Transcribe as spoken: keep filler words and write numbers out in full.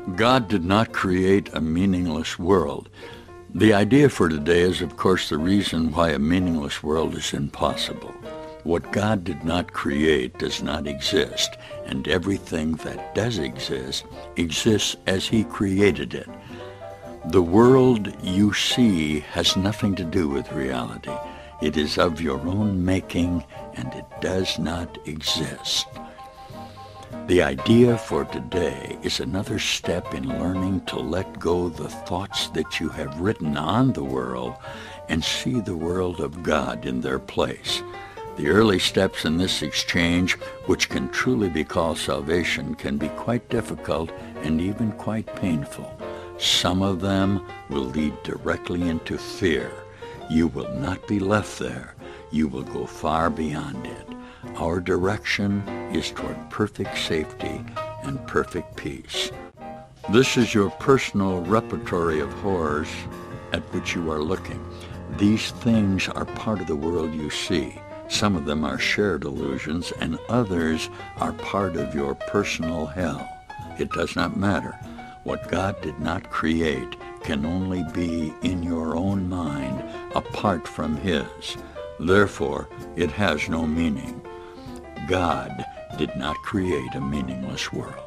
God did not create a meaningless world. The idea for today is, of course, the reason why a meaningless world is impossible. What God did not create does not exist, and everything that does exist exists as He created it. The world you see has nothing to do with reality. It is of your own making, and it does not exist. The idea for today is another step in learning to let go the thoughts that you have written on the world and see the world of God in their place. The early steps in this exchange, which can truly be called salvation, can be quite difficult and even quite painful. Some of them will lead directly into fear. You will not be left there. You will go far beyond it. Our direction is toward perfect safety and perfect peace. This is your personal repertory of horrors at which you are looking. These things are part of the world you see. Some of them are shared illusions, and others are part of your personal hell. It does not matter. What God did not create can only be in your own mind apart from His. Therefore, it has no meaning. God did not create a meaningless world.